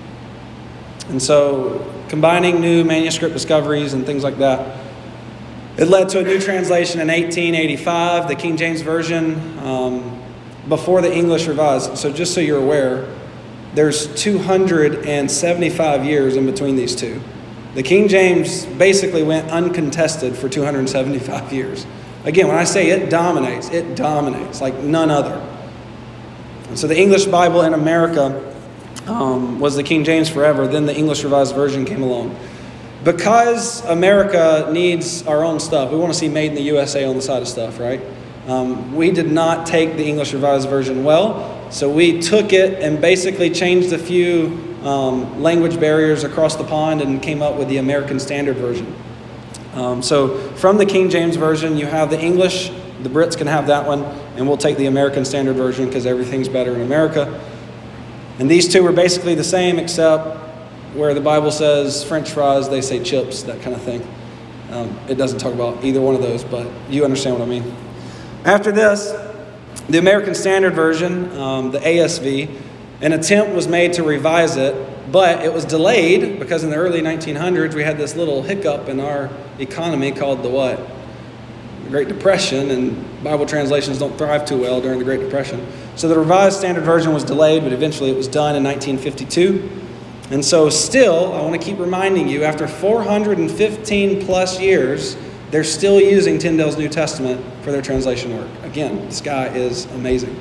And so, combining new manuscript discoveries and things like that, it led to a new translation in eighteen eighty-five, the King James Version, um, before the English Revised. So just so you're aware, there's two hundred seventy-five years in between these two. The King James basically went uncontested for two hundred seventy-five years. Again, when I say it dominates, it dominates like none other. And so the English Bible in America Um, was the King James forever. Then the English Revised Version came along. Because America needs our own stuff, we want to see made in the U S A on the side of stuff, right? Um, we did not take the English Revised Version well, so we took it and basically changed a few um, language barriers across the pond and came up with the American Standard Version. Um, so from the King James Version, you have the English, the Brits can have that one, and we'll take the American Standard Version because everything's better in America. And these two were basically the same, except where the Bible says French fries, they say chips, that kind of thing. Um, it doesn't talk about either one of those, but you understand what I mean. After this, the American Standard Version, um, the A S V, an attempt was made to revise it, but it was delayed because in the early nineteen hundreds, we had this little hiccup in our economy called the what? The Great Depression, and Bible translations don't thrive too well during the Great Depression. So the Revised Standard Version was delayed, but eventually it was done in nineteen fifty-two. And so still, I want to keep reminding you, after four hundred fifteen plus years, they're still using Tyndale's New Testament for their translation work. Again, this guy is amazing.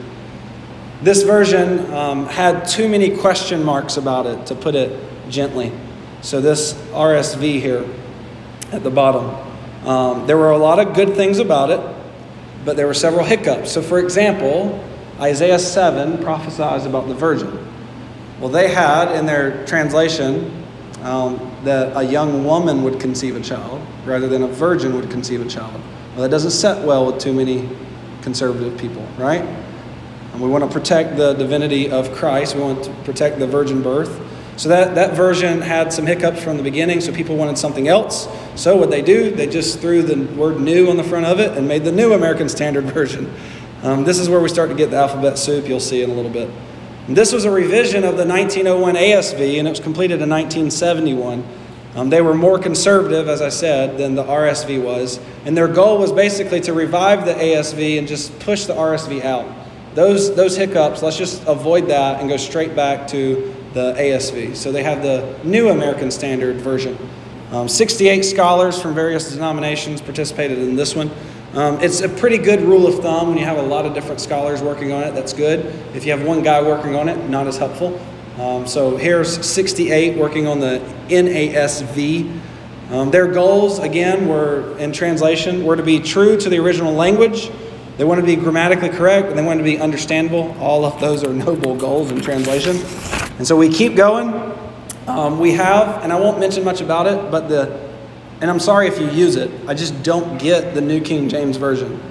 This version um, had too many question marks about it, to put it gently. So this R S V here at the bottom, um, there were a lot of good things about it, but there were several hiccups. So for example, Isaiah seven prophesies about the virgin. Well, they had in their translation um, that a young woman would conceive a child rather than a virgin would conceive a child. Well, that doesn't set well with too many conservative people, right? And we want to protect the divinity of Christ. We want to protect the virgin birth. So that, that version had some hiccups from the beginning, so people wanted something else. So what they do, they just threw the word new on the front of it and made the New American Standard Version. Um, this is where we start to get the alphabet soup, you'll see in a little bit. And this was a revision of the nineteen oh one A S V, and it was completed in nineteen seventy-one. Um, they were more conservative, as I said, than the R S V was. And their goal was basically to revive the A S V and just push the R S V out. Those, those hiccups, let's just avoid that and go straight back to the A S V. So they have the New American Standard Version. Um, sixty-eight scholars from various denominations participated in this one. Um, it's a pretty good rule of thumb when you have a lot of different scholars working on it. That's good. If you have one guy working on it, not as helpful. Um, so here's sixty-eight working on the N A S V. Um, their goals, again, were in translation, were to be true to the original language. They wanted to be grammatically correct, and they wanted to be understandable. All of those are noble goals in translation. And so we keep going. Um, we have, and I won't mention much about it, but the, and I'm sorry if you use it, I just don't get the New King James Version.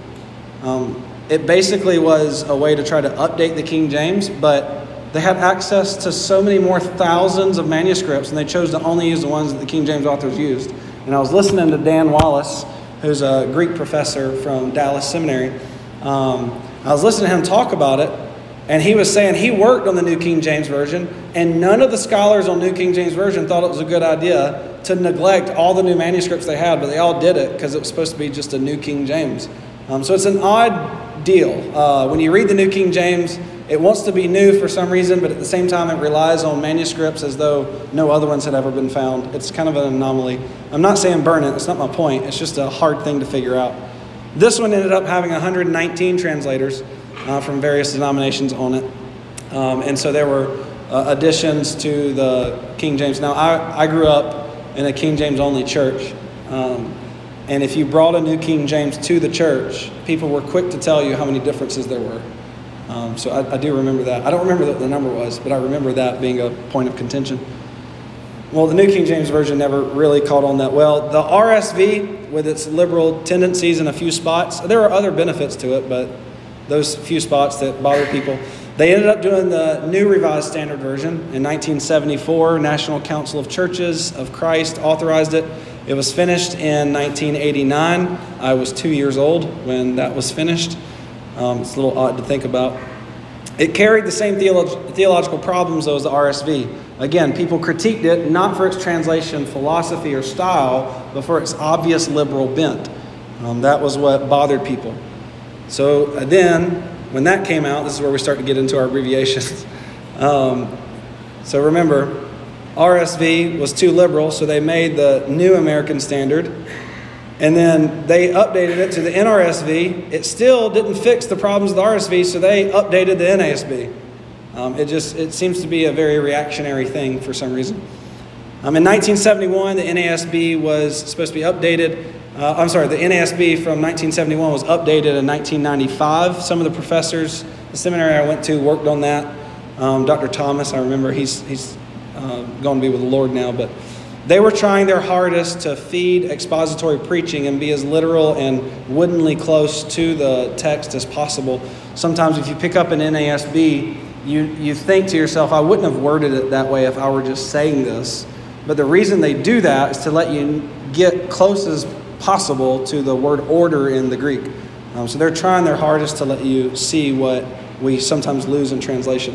Um, it basically was a way to try to update the King James, but they had access to so many more thousands of manuscripts, and they chose to only use the ones that the King James authors used. And I was listening to Dan Wallace, who's a Greek professor from Dallas Seminary. Um, I was listening to him talk about it, and he was saying he worked on the New King James Version, and none of the scholars on New King James Version thought it was a good idea to neglect all the new manuscripts they had, but they all did it because it was supposed to be just a New King James. Um, so it's an odd deal. Uh, when you read the New King James, it wants to be new for some reason, but at the same time it relies on manuscripts as though no other ones had ever been found. It's kind of an anomaly. I'm not saying burn it. That's not my point. It's just a hard thing to figure out. This one ended up having one hundred nineteen translators uh, from various denominations on it. Um, and so there were uh, additions to the King James. Now, I, I grew up in a King James only church. Um, and if you brought a New King James to the church, people were quick to tell you how many differences there were. Um, so I, I do remember that. I don't remember what the number was, but I remember that being a point of contention. Well, the New King James Version never really caught on that well. The R S V, with its liberal tendencies in a few spots, there are other benefits to it, but those few spots that bother people. They ended up doing the New Revised Standard Version in nineteen seventy-four. National Council of Churches of Christ authorized it. It was finished in nineteen eighty-nine. I was two years old when that was finished. Um, it's a little odd to think about. It carried the same theolog- theological problems though as the R S V. Again, people critiqued it not for its translation philosophy or style, but for its obvious liberal bent. Um, that was what bothered people. So uh, then, when that came out, this is where we start to get into our abbreviations. um, so remember, R S V was too liberal, so they made the New American Standard. And then they updated it to the N R S V. It still didn't fix the problems of the R S V, so they updated the N A S B. Um, it just it seems to be a very reactionary thing for some reason. Um, in nineteen seventy-one, the N A S B was supposed to be updated. Uh, I'm sorry, the N A S B from nineteen seventy-one was updated in nineteen ninety-five. Some of the professors, the seminary I went to, worked on that. Um, Doctor Thomas, I remember he's he's uh, going to be with the Lord now, but they were trying their hardest to feed expository preaching and be as literal and woodenly close to the text as possible. Sometimes if you pick up an N A S B, you, you think to yourself, I wouldn't have worded it that way if I were just saying this. But the reason they do that is to let you get close as possible to the word order in the Greek. Um, so they're trying their hardest to let you see what we sometimes lose in translation.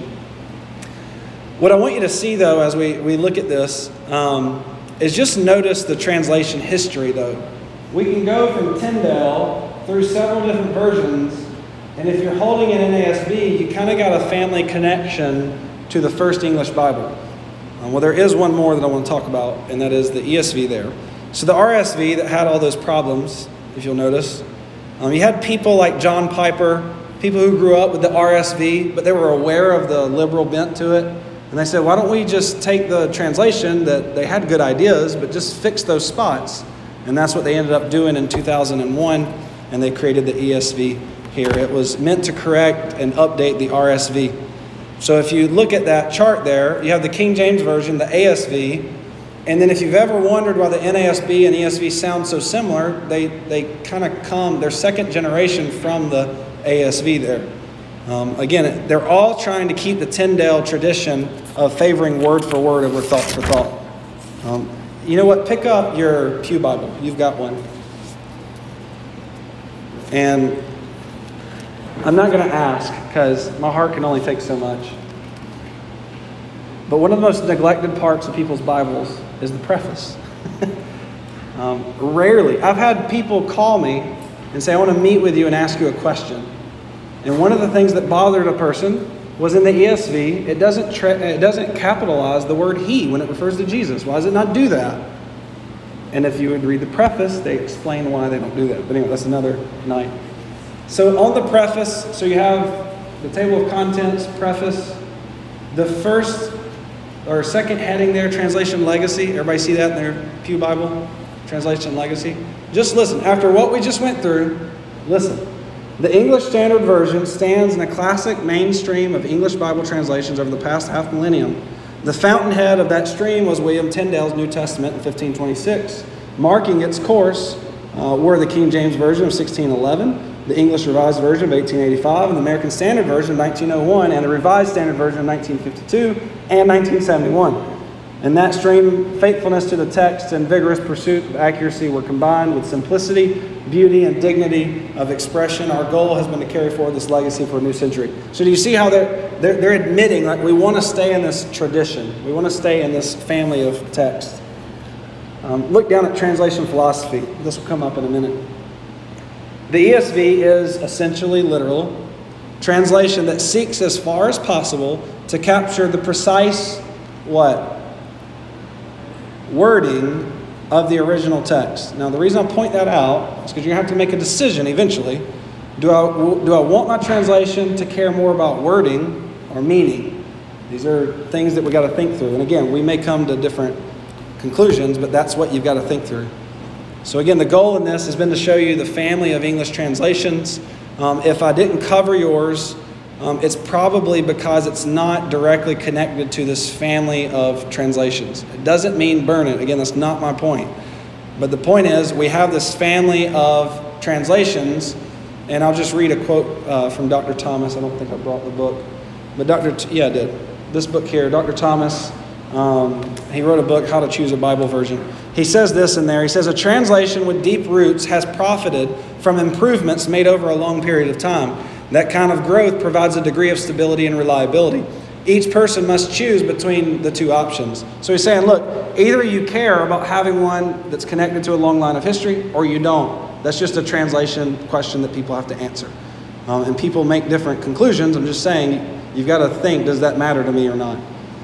What I want you to see, though, as we, we look at this, um, is just notice the translation history, though. We can go from Tyndale through several different versions, and if you're holding an N A S B, you kind of got a family connection to the first English Bible. Um, well, there is one more that I want to talk about, and that is the E S V there. So the R S V that had all those problems, if you'll notice, Um, you had people like John Piper, people who grew up with the R S V, but they were aware of the liberal bent to it. And they said, why don't we just take the translation that they had good ideas, but just fix those spots? And that's what they ended up doing in two thousand one, and they created the E S V here. It was meant to correct and update the R S V. So if you look at that chart there, you have the King James Version, the A S V, and then if you've ever wondered why the N A S B and E S V sound so similar, they, they kind of come, they're second generation from the A S V there. Um, again, they're all trying to keep the Tyndale tradition of favoring word for word over thought for thought. Um, you know what? Pick up your Pew Bible. You've got one. And I'm not going to ask because my heart can only take so much. But one of the most neglected parts of people's Bibles is the preface. um, rarely. I've had people call me and say, I want to meet with you and ask you a question. And one of the things that bothered a person was in the E S V, it doesn't tra- it doesn't capitalize the word he when it refers to Jesus. Why does it not do that? And if you would read the preface, they explain why they don't do that. But anyway, that's another night. So on the preface, so you have the table of contents, preface, the first or second heading there, translation legacy. Everybody see that in their Pew Bible? Translation legacy. Just listen. After what we just went through, listen. The English Standard Version stands in a classic mainstream of English Bible translations over the past half millennium. The fountainhead of that stream was William Tyndale's New Testament in fifteen twenty-six. Marking its course uh, were the King James Version of sixteen eleven, the English Revised Version of eighteen eighty-five, and the American Standard Version of nineteen oh one, and the Revised Standard Version of nineteen fifty-two and nineteen seventy-one. In that stream, faithfulness to the text and vigorous pursuit of accuracy were combined with simplicity, beauty, and dignity of expression. Our goal has been to carry forward this legacy for a new century. So do you see how they're, they're, they're admitting, like, we want to stay in this tradition. We want to stay in this family of text. Um, look down at translation philosophy. This will come up in a minute. The E S V is essentially literal translation that seeks as far as possible to capture the precise, what? Wording of the original text. Now, the reason I point that out is because you're going to have to make a decision eventually. Do I, do I want my translation to care more about wording or meaning? These are things that we got to think through. And again, we may come to different conclusions, but that's what you've got to think through. So again, the goal in this has been to show you the family of English translations. Um, if I didn't cover yours, Um, it's probably because it's not directly connected to this family of translations. It doesn't mean burn it. Again, that's not my point. But the point is, we have this family of translations, and I'll just read a quote uh, from Doctor Thomas. I don't think I brought the book. But Doctor T- yeah, I did. This book here, Doctor Thomas, um, he wrote a book, How to Choose a Bible Version. He says this in there. He says, a translation with deep roots has profited from improvements made over a long period of time. That kind of growth provides a degree of stability and reliability. Each person must choose between the two options. So he's saying, look, either you care about having one that's connected to a long line of history, or you don't. That's just a translation question that people have to answer. Um, and people make different conclusions. I'm just saying, you've got to think, does that matter to me or not?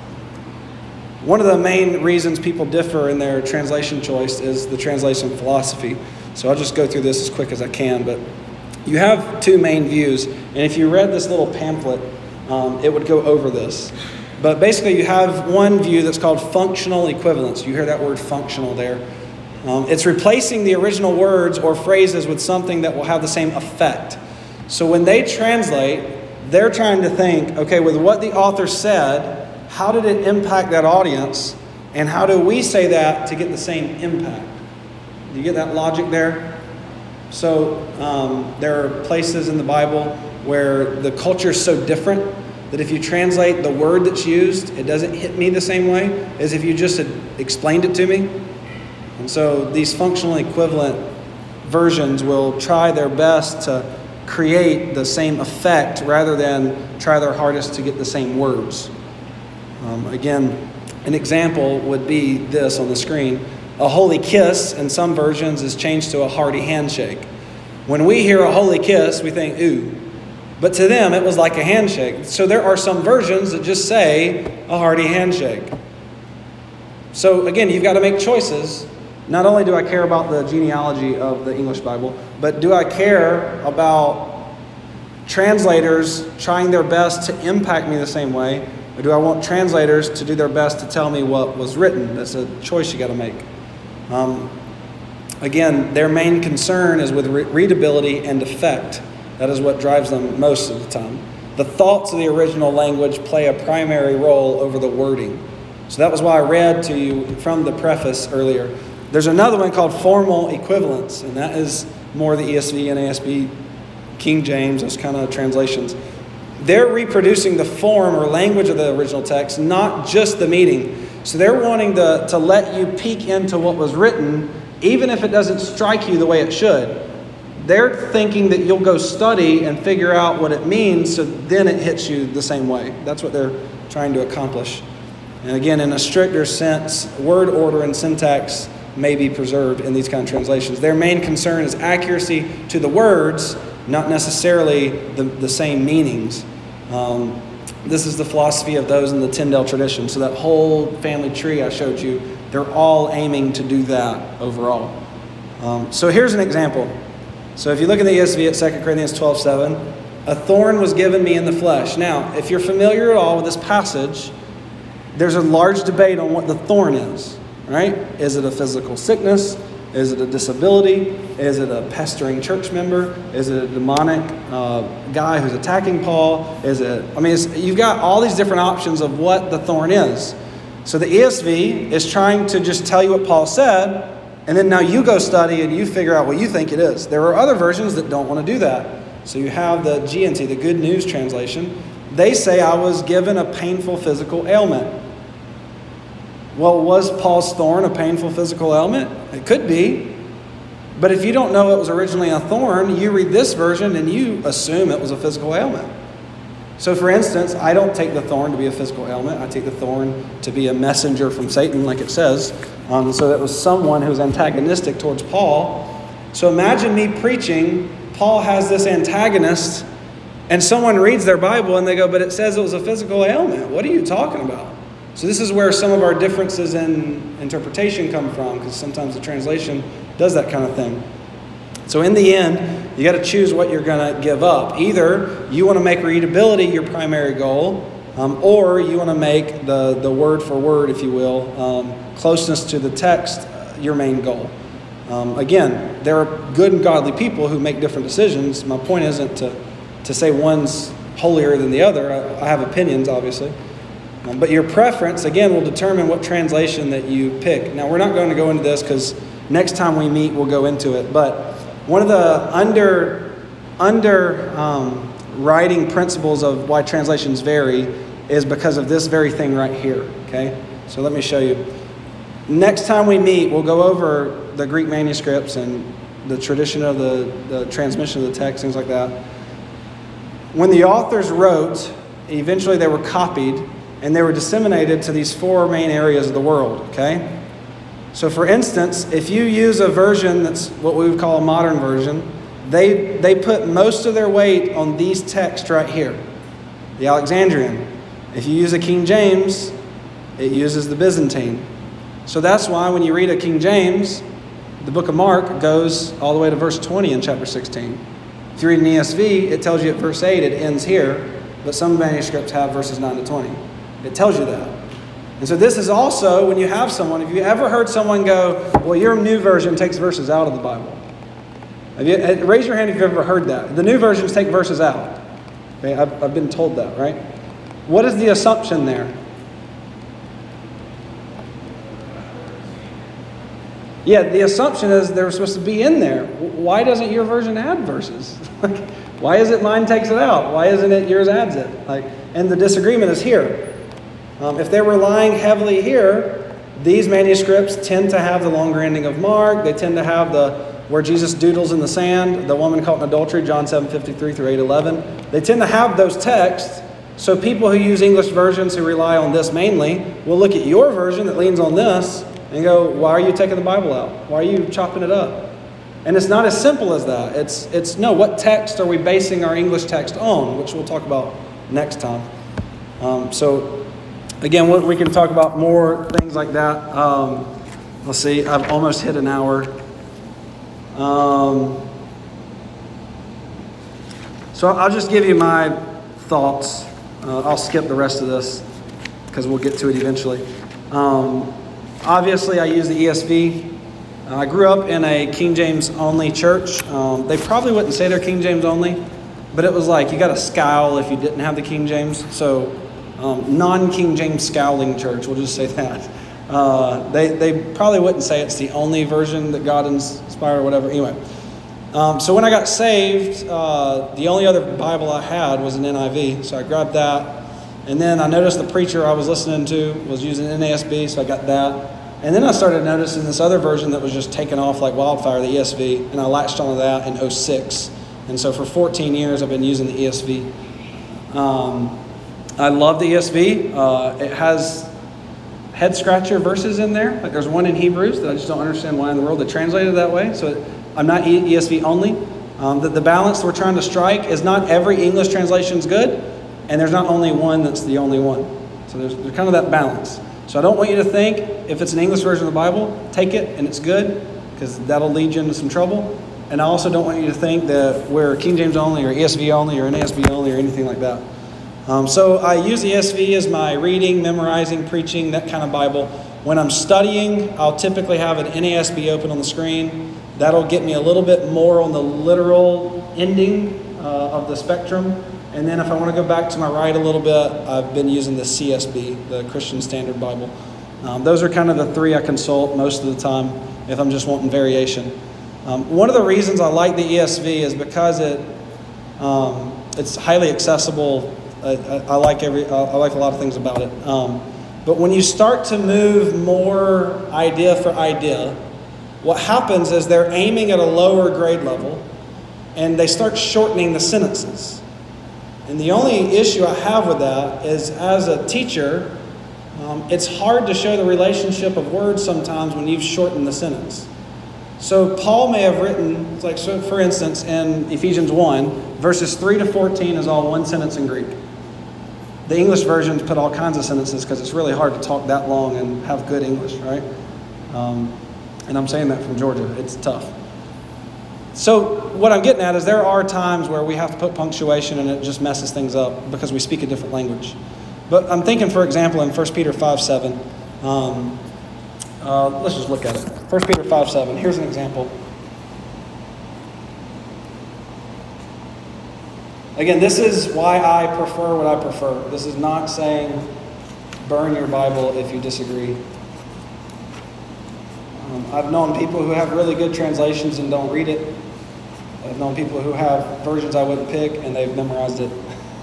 One of the main reasons people differ in their translation choice is the translation philosophy. So I'll just go through this as quick as I can, but you have two main views, and if you read this little pamphlet, um, it would go over this. But basically, you have one view that's called functional equivalence. You hear that word functional there. Um, it's replacing the original words or phrases with something that will have the same effect. So when they translate, they're trying to think, okay, with what the author said, how did it impact that audience, and how do we say that to get the same impact? Do you get that logic there? So um, there are places in the Bible where the culture is so different that if you translate the word that's used, it doesn't hit me the same way as if you just had explained it to me. And so these functional equivalent versions will try their best to create the same effect rather than try their hardest to get the same words. Um, again, an example would be this on the screen. A holy kiss in some versions is changed to a hearty handshake. When we hear a holy kiss, we think, ooh. But to them, it was like a handshake. So there are some versions that just say a hearty handshake. So again, you've got to make choices. Not only do I care about the genealogy of the English Bible, but do I care about translators trying their best to impact me the same way? Or do I want translators to do their best to tell me what was written? That's a choice you got to make. Um, again, their main concern is with re- readability and effect. That is what drives them most of the time. The thoughts of the original language play a primary role over the wording. So that was why I read to you from the preface earlier. There's another one called formal equivalence, and that is more the E S V, N A S B, King James, those kind of translations. They're reproducing the form or language of the original text, not just the meaning. So they're wanting to, to let you peek into what was written, even if it doesn't strike you the way it should. They're thinking that you'll go study and figure out what it means, so then it hits you the same way. That's what they're trying to accomplish. And again, in a stricter sense, word order and syntax may be preserved in these kind of translations. Their main concern is accuracy to the words, not necessarily the, the same meanings. Um, this is the philosophy of those in the Tyndale tradition. So that whole family tree I showed you, they're all aiming to do that overall. Um, so here's an example. So if you look in the E S V at Second Corinthians twelve seven, a thorn was given me in the flesh. Now, if you're familiar at all with this passage, there's a large debate on what the thorn is, right? Is it a physical sickness? Is it a disability? Is it a pestering church member? Is it a demonic uh, guy who's attacking Paul? Is it? I mean, it's, you've got all these different options of what the thorn is. So the E S V is trying to just tell you what Paul said, and then now you go study and you figure out what you think it is. There are other versions that don't want to do that. So you have the G N T, the Good News Translation. They say I was given a painful physical ailment. Well, was Paul's thorn a painful physical ailment? It could be. But if you don't know it was originally a thorn, you read this version and you assume it was a physical ailment. So for instance, I don't take the thorn to be a physical ailment. I take the thorn to be a messenger from Satan, like it says. Um, so that was someone who was antagonistic towards Paul. So imagine me preaching, Paul has this antagonist, and someone reads their Bible and they go, but it says it was a physical ailment. What are you talking about? So this is where some of our differences in interpretation come from, because sometimes the translation does that kind of thing. So in the end, you got to choose what you're going to give up. Either you want to make readability your primary goal, um, or you want to make the, the word for word, if you will, um, closeness to the text uh, your main goal. Um, again, there are good and godly people who make different decisions. My point isn't to, to say one's holier than the other. I, I have opinions, obviously. Um, but your preference, again, will determine what translation that you pick. Now, we're not going to go into this because next time we meet, we'll go into it. But one of the under, under um, writing principles of why translations vary is because of this very thing right here. Okay? So let me show you. Next time we meet, we'll go over the Greek manuscripts and the tradition of the, the transmission of the text, things like that. When the authors wrote, eventually they were copied, and they were disseminated to these four main areas of the world, okay? So for instance, if you use a version that's what we would call a modern version, they, they put most of their weight on these texts right here, the Alexandrian. If you use a King James, it uses the Byzantine. So that's why when you read a King James, the book of Mark goes all the way to verse twenty in chapter sixteen. If you read an E S V, it tells you at verse eight it ends here, but some manuscripts have verses nine to twenty. It tells you that. And so this is also when you have someone, if you ever heard someone go, well, your new version takes verses out of the Bible. Have you, raise your hand if you've ever heard that. The new versions take verses out. Okay, I've, I've been told that, right? What is the assumption there? Yeah, the assumption is they're supposed to be in there. Why doesn't your version add verses? Like, why is it mine takes it out? Why isn't it yours adds it? Like, and the disagreement is here. Um, if they're relying heavily here, these manuscripts tend to have the longer ending of Mark. They tend to have the where Jesus doodles in the sand, the woman caught in adultery, John seven fifty-three through eight eleven. They tend to have those texts. So people who use English versions who rely on this mainly will look at your version that leans on this and go, why are you taking the Bible out? Why are you chopping it up? And it's not as simple as that. It's, it's no, what text are we basing our English text on, which we'll talk about next time. Um, so, again, we can talk about more things like that. Um, Let's see, I've almost hit an hour. Um, so I'll just give you my thoughts. Uh, I'll skip the rest of this because we'll get to it eventually. Um, obviously, I use the E S V. Uh, I grew up in a King James only church. Um, they probably wouldn't say they're King James only, but it was like you got to scowl if you didn't have the King James. So um, non-King James scowling church, we'll just say that. Uh, they, they probably wouldn't say it's the only version that God inspired or whatever. Anyway, um, so when I got saved, uh, the only other Bible I had was an N I V. So I grabbed that. And then I noticed the preacher I was listening to was using N A S B, so I got that. And then I started noticing this other version that was just taking off like wildfire, the E S V. And I latched onto that in oh six. And so for fourteen years, I've been using the E S V. Um, I love the E S V. Uh, it has head scratcher verses in there. Like there's one in Hebrews that I just don't understand why in the world they translated it that way. So I'm not E S V only. Um, the, the balance we're trying to strike is not every English translation is good, and there's not only one that's the only one. So there's, there's kind of that balance. So I don't want you to think if it's an English version of the Bible, take it and it's good, because that'll lead you into some trouble. And I also don't want you to think that we're King James only or E S V only or N A S B only or anything like that. Um, so I use the E S V as my reading, memorizing, preaching, that kind of Bible. When I'm studying, I'll typically have an N A S B open on the screen. That'll get me a little bit more on the literal ending uh, of the spectrum. And then if I want to go back to my right a little bit, I've been using the C S B, the Christian Standard Bible. Um, those are kind of the three I consult most of the time if I'm just wanting variation. Um, one of the reasons I like the E S V is because it um, it's highly accessible. I, I, I like every I, I like a lot of things about it. Um, but when you start to move more idea for idea, what happens is they're aiming at a lower grade level, and they start shortening the sentences. And the only issue I have with that is, as a teacher, um, it's hard to show the relationship of words sometimes when you've shortened the sentence. So Paul may have written, like so for instance, in Ephesians one, verses three to fourteen is all one sentence in Greek. The English versions put all kinds of sentences because it's really hard to talk that long and have good English, right? Um, and I'm saying that from Georgia. It's tough. So what I'm getting at is there are times where we have to put punctuation and it just messes things up because we speak a different language. But I'm thinking, for example, in First Peter five seven, um, uh, let's just look at it. First Peter five seven, here's an example. Again, this is why I prefer what I prefer. This is not saying burn your Bible if you disagree. Um, I've known people who have really good translations and don't read it. I've known people who have versions I wouldn't pick and they've memorized it.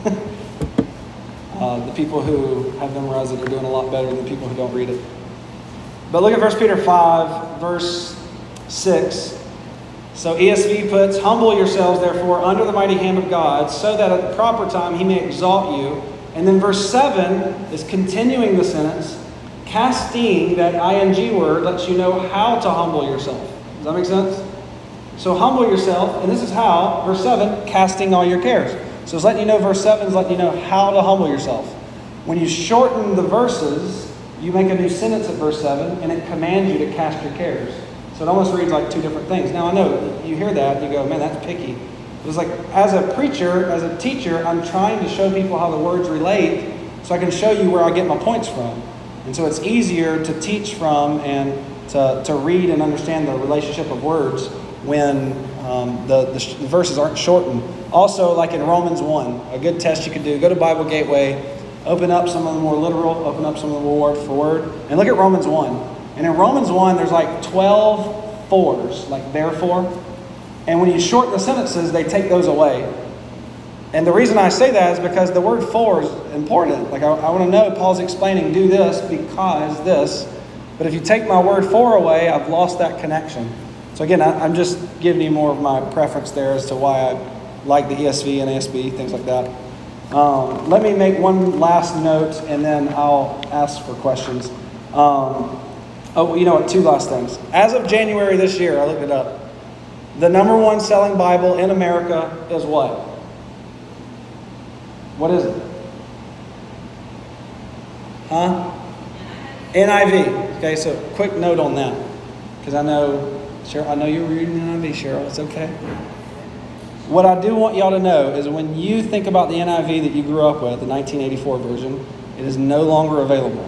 uh, the people who have memorized it are doing a lot better than the people who don't read it. But look at First Peter five, verse six. So E S V puts, humble yourselves, therefore, under the mighty hand of God, so that at the proper time he may exalt you. And then verse seven is continuing the sentence. Casting, that ing word, lets you know how to humble yourself. Does that make sense? So humble yourself, and this is how, verse seven, casting all your cares. So it's letting you know, verse seven is letting you know how to humble yourself. When you shorten the verses, you make a new sentence at verse seven, and it commands you to cast your cares. So it almost reads like two different things. Now I know, you hear that, and you go, man, that's picky. It's like, as a preacher, as a teacher, I'm trying to show people how the words relate so I can show you where I get my points from. And so it's easier to teach from and to, to read and understand the relationship of words when um, the, the, sh- the verses aren't shortened. Also, like in Romans one, a good test you could do, go to Bible Gateway, open up some of the more literal, open up some of the more word for word, and look at Romans one. And in Romans one, there's like twelve fours, like therefore. And when you shorten the sentences, they take those away. And the reason I say that is because the word for is important. Like I, I want to know, Paul's explaining, do this because this. But if you take my word for away, I've lost that connection. So again, I, I'm just giving you more of my preference there as to why I like the E S V and N A S B, things like that. Um, let me make one last note, and then I'll ask for questions. Um, oh, you know what? Two last things. As of January this year, I looked it up. The number one selling Bible in America is what? What is it? Huh? N I V. Okay, so quick note on that. because I know, Cheryl, I know you were reading the N I V, Cheryl. It's okay. What I do want y'all to know is when you think about the N I V that you grew up with, the nineteen eighty-four version, it is no longer available.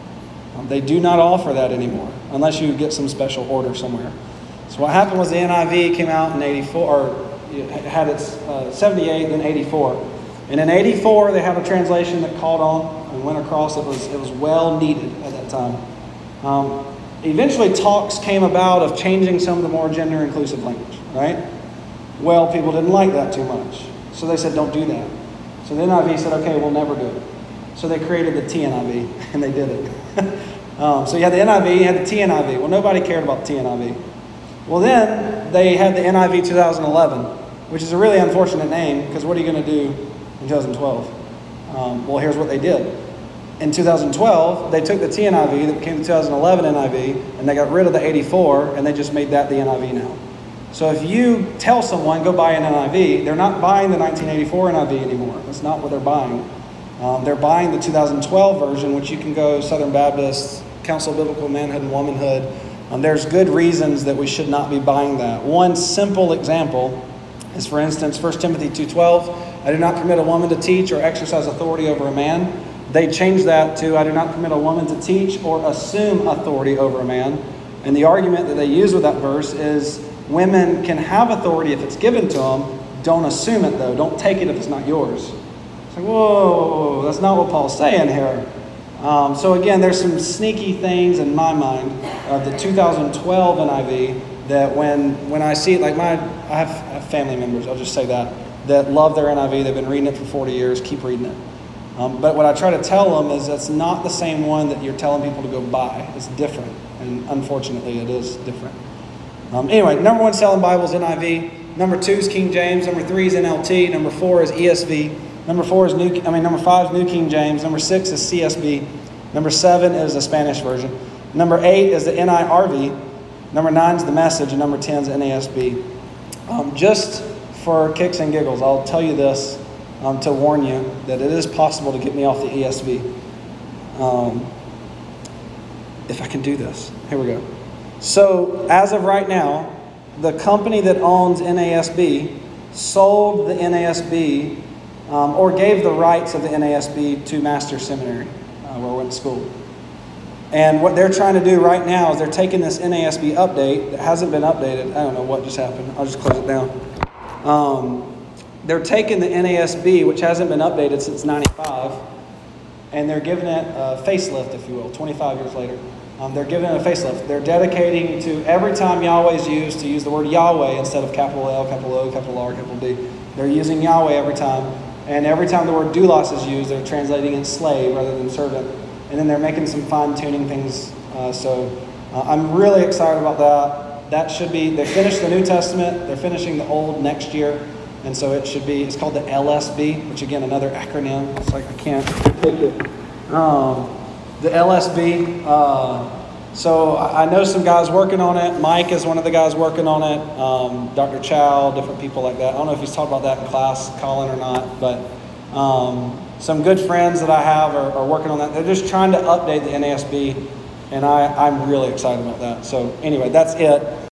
Um, they do not offer that anymore, unless you get some special order somewhere. So what happened was the N I V came out in eighty-four, or it had its uh, seventy-eight, then eighty-four. And in eighty-four, they had a translation that caught on and went across. It was it was well needed at that time. Um, eventually, talks came about of changing some of the more gender-inclusive language, right? Well, people didn't like that too much. So they said, don't do that. So the N I V said, okay, we'll never do it. So they created the T N I V, and they did it. um, so you had the N I V, you had the T N I V. Well, nobody cared about the T N I V. Well, then they had the N I V twenty eleven, which is a really unfortunate name, because what are you going to do in twenty twelve? Um, well, here's what they did. In two thousand twelve, they took the T N I V that became the twenty eleven N I V, and they got rid of the eighty-four, and they just made that the N I V now. So if you tell someone, go buy an N I V, they're not buying the nineteen eighty-four N I V anymore. That's not what they're buying. Um, they're buying the two thousand twelve version, which you can go Southern Baptist, Council of Biblical Manhood and Womanhood. Um, there's good reasons that we should not be buying that. One simple example is, for instance, First Timothy two twelve, I do not permit a woman to teach or exercise authority over a man. They changed that to, I do not permit a woman to teach or assume authority over a man. And the argument that they use with that verse is, women can have authority if it's given to them. Don't assume it, though. Don't take it if it's not yours. It's like, whoa, that's not what Paul's saying here. Um, so again, there's some sneaky things in my mind of the two thousand twelve N I V that when when I see it, like my, I have, I have family members, I'll just say that, that love their N I V. They've been reading it for forty years, keep reading it. Um, but what I try to tell them is that's not the same one that you're telling people to go buy. It's different. And unfortunately, it is different. Um, anyway, number one selling Bible is N I V. Number two is King James. Number three is N L T. Number four is E S V. Number four is New. I mean, number five is New King James. Number six is C S B. Number seven is the Spanish version. Number eight is the N I R V. Number nine is the Message, and number ten is N A S B. Um, just for kicks and giggles, I'll tell you this um, to warn you that it is possible to get me off the E S V. Um, if I can do this, here we go. So, as of right now, the company that owns N A S B sold the N A S B um, or gave the rights of the N A S B to Master Seminary, uh, where I went to school. And what they're trying to do right now is they're taking this N A S B update that hasn't been updated. I don't know what just happened. I'll just close it down. Um, they're taking the N A S B, which hasn't been updated since ninety-five, and they're giving it a facelift, if you will, twenty-five years later. Um, they're giving it a facelift. They're dedicating to every time Yahweh is used to use the word Yahweh instead of capital L, capital O, capital R, capital D. They're using Yahweh every time. And every time the word doulos is used, they're translating it slave rather than servant. And then they're making some fine-tuning things. Uh, so uh, I'm really excited about that. That should be, they finished the New Testament. They're finishing the Old next year. And so it should be, it's called the L S B, which again, another acronym. It's like I can't pick it. Um, The L S B. Uh, so I know some guys working on it. Mike is one of the guys working on it. Um, Doctor Chow, different people like that. I don't know if he's talked about that in class, Colin, or not. But um, some good friends that I have are, are working on that. They're just trying to update the N A S B. And I, I'm really excited about that. So anyway, that's it.